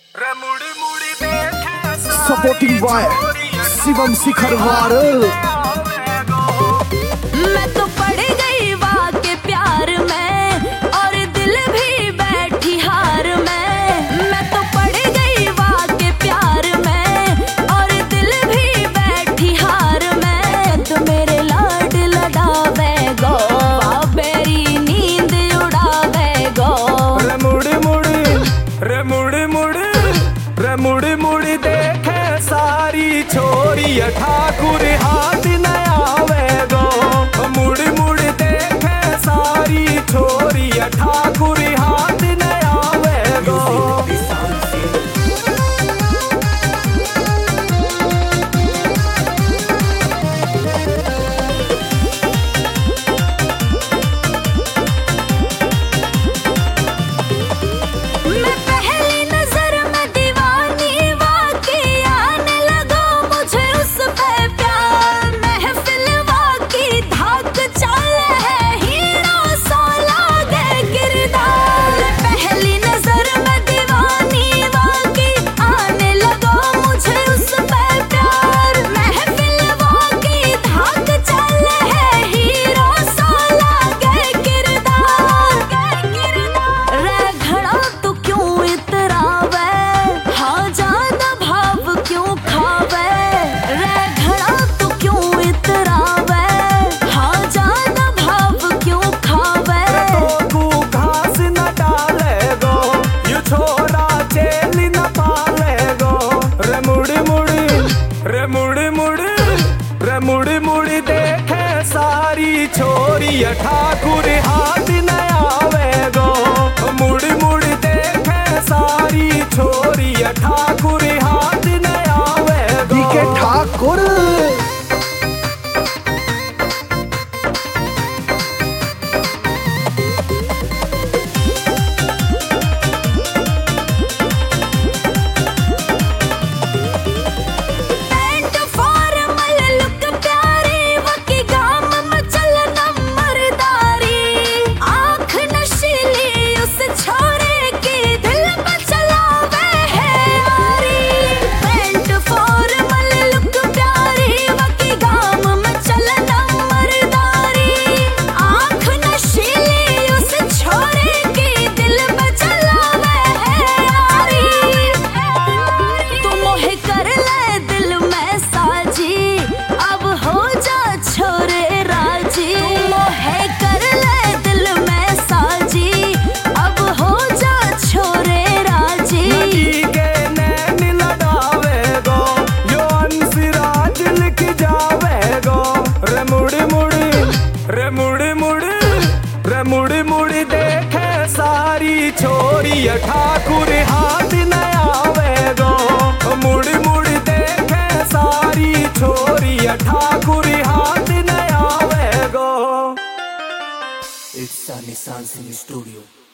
Supporting by Shivam शिखरवार। मैं तो पड़ गई वाह के प्यार में और दिल भी बैठी हार में। मैं तो पड़ गई वाह के प्यार में और दिल भी बैठी हार में। तो मेरे लाड लडावे गो बेरी नींद उड़ावे गो। रे मुड़ी मुड़ी देखे सारी छोरी ठाकुर हाथ न आवे गो। मुड़ी मुड़ी देखे सारी छोरी ठाकुर हाथ न आवे गो। मुड़ी मुड़ी देखे सारी छोरी ठाकुर हाथ न आवे गो। मुड़ी मुड़ी देखे सारी छोरी ठाकुर हाथ न आवे गो। ठाकुर मुड़ी मुड़ी देखे सारी छोरी ठाकुर हाथ न आवे गो। मुड़ी मुड़ी देखे सारी छोरी ठाकुर हाथ न आवे गो। It's Sunny Sun Singh Studio.